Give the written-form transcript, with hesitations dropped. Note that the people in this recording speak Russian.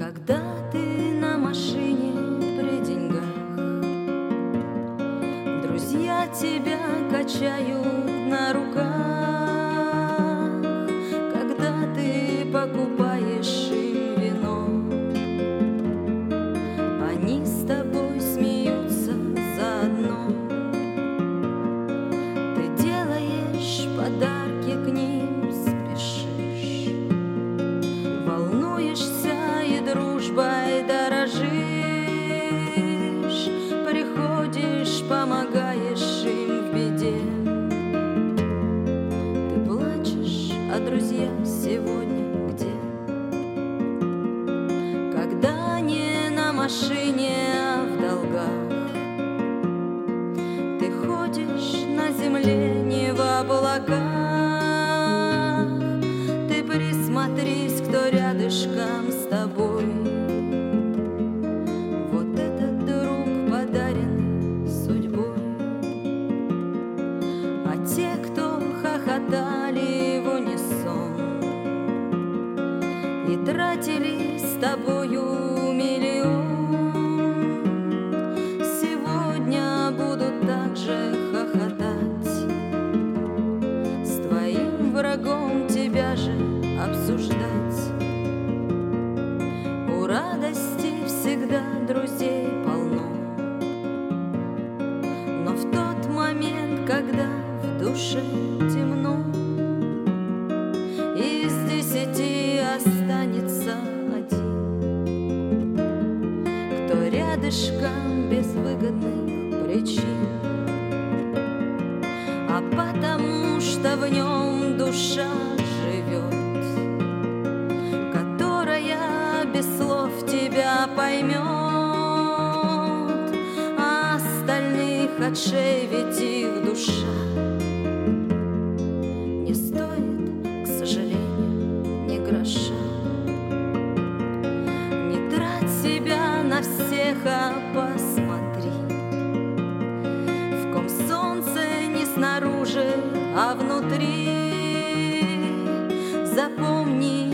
Когда ты на машине при деньгах, друзья тебя качают на руках. Когда ты покупаешь им вино, они с тобой смеются заодно. Ты делаешь подарки к ним, спешишь, волнуешься и дружбой дорожишь. Приходишь, помогаешь им в беде. Ты плачешь, а друзья сегодня где? Когда не на машине, а в долгах, ты ходишь на земле, не в облаках. Ты присмотрись, кто рядышком с тобой. Вот этот друг подарен судьбой. А те, кто хохотали в унисон и тратили с тобою миллион, сегодня будут так же хохотать, с твоим врагом тебя же обсуждать. У радости всегда друзей полно, но в тот момент, когда в душе темно, из 10 останется один, кто рядышком без выгодных причин, а потому что в нем душа живет, которая без слов тебя поймет. А остальных отшевить их душа не стоит, к сожалению, ни гроша. Не трать себя на всех, а посмотри, в ком солнце не снаружи, а внутри. Запомни,